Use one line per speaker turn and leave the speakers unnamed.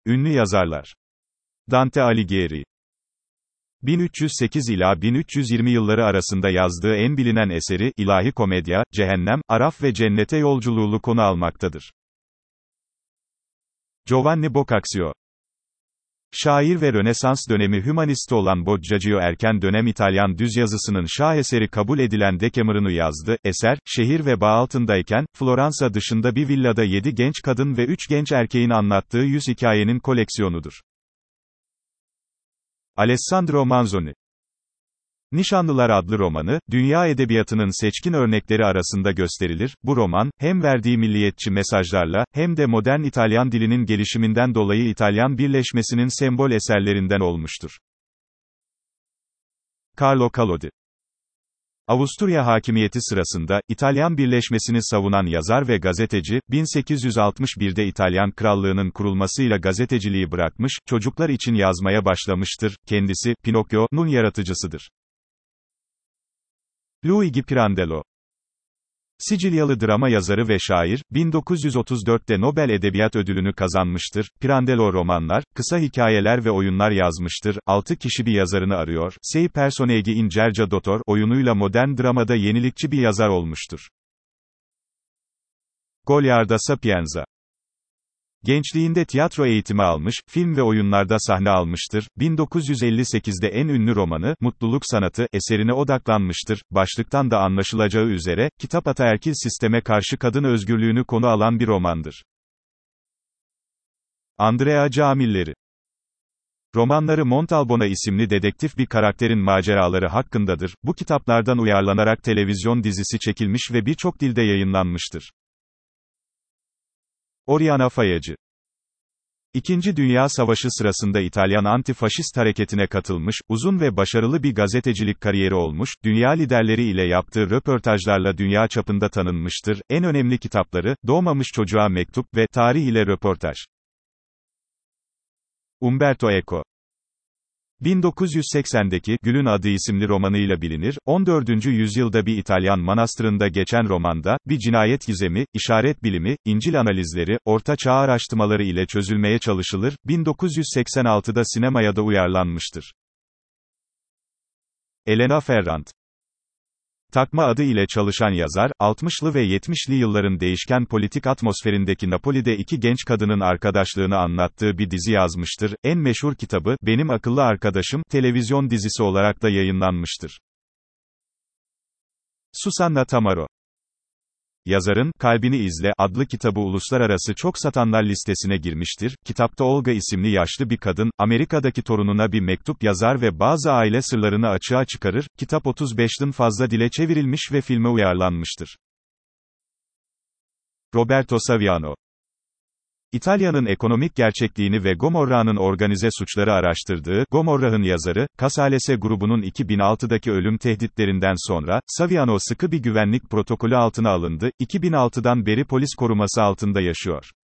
Ünlü yazarlar. Dante Alighieri 1308 ila 1320 yılları arasında yazdığı en bilinen eseri, İlahi Komedya, cehennem, Araf ve cennete yolculuğu konu almaktadır. Giovanni Boccaccio şair ve Rönesans dönemi hümanisti olan Boccaccio erken dönem İtalyan düz yazısının şaheseri kabul edilen Decameron'u yazdı. Eser, şehir veba altındayken, Floransa dışında bir villada 7 genç kadın ve 3 genç erkeğin anlattığı 100 hikayenin koleksiyonudur. Alessandro Manzoni Nişanlılar adlı romanı, dünya edebiyatının seçkin örnekleri arasında gösterilir. Bu roman, hem verdiği milliyetçi mesajlarla, hem de modern İtalyan dilinin gelişiminden dolayı İtalyan birleşmesinin sembol eserlerinden olmuştur. Carlo Collodi Avusturya hakimiyeti sırasında, İtalyan birleşmesini savunan yazar ve gazeteci, 1861'de İtalyan Krallığı'nın kurulmasıyla gazeteciliği bırakmış, çocuklar için yazmaya başlamıştır. Kendisi, Pinokyo'nun yaratıcısıdır. Luigi Pirandello Sicilyalı drama yazarı ve şair, 1934'te Nobel Edebiyat Ödülünü kazanmıştır. Pirandello romanlar, kısa hikayeler ve oyunlar yazmıştır. 6 kişi bir yazarını arıyor. Sei personaggi in cerca dottor oyunuyla modern dramada yenilikçi bir yazar olmuştur. Goliarda Sapienza gençliğinde tiyatro eğitimi almış, film ve oyunlarda sahne almıştır. 1958'de en ünlü romanı, Mutluluk Sanatı, eserine odaklanmıştır. Başlıktan da anlaşılacağı üzere, kitap ataerkil sisteme karşı kadın özgürlüğünü konu alan bir romandır. Andrea Camilleri romanları Montalbano isimli dedektif bir karakterin maceraları hakkındadır. Bu kitaplardan uyarlanarak televizyon dizisi çekilmiş ve birçok dilde yayınlanmıştır. Oriana Fallaci İkinci Dünya Savaşı sırasında İtalyan anti-faşist hareketine katılmış, uzun ve başarılı bir gazetecilik kariyeri olmuş, dünya liderleri ile yaptığı röportajlarla dünya çapında tanınmıştır. En önemli kitapları, Doğmamış Çocuğa Mektup ve Tarih ile Röportaj. Umberto Eco 1980'deki Gül'ün Adı isimli romanıyla bilinir. 14. yüzyılda bir İtalyan manastırında geçen romanda, bir cinayet gizemi, işaret bilimi, İncil analizleri, Orta Çağ araştırmaları ile çözülmeye çalışılır. 1986'da sinemaya da uyarlanmıştır. Elena Ferrand takma adı ile çalışan yazar, 60'lı ve 70'li yılların değişken politik atmosferindeki Napoli'de iki genç kadının arkadaşlığını anlattığı bir dizi yazmıştır. En meşhur kitabı, Benim Akıllı Arkadaşım, televizyon dizisi olarak da yayınlanmıştır. Susanna Tamaro yazarın, Kalbini İzle, adlı kitabı uluslararası çok satanlar listesine girmiştir. Kitapta Olga isimli yaşlı bir kadın, Amerika'daki torununa bir mektup yazar ve bazı aile sırlarını açığa çıkarır. Kitap 35'ten fazla dile çevrilmiş ve filme uyarlanmıştır. Roberto Saviano İtalya'nın ekonomik gerçekliğini ve Gomorra'nın organize suçları araştırdığı, Gomorra'nın yazarı, Casalese grubunun 2006'daki ölüm tehditlerinden sonra, Saviano sıkı bir güvenlik protokolü altına alındı, 2006'dan beri polis koruması altında yaşıyor.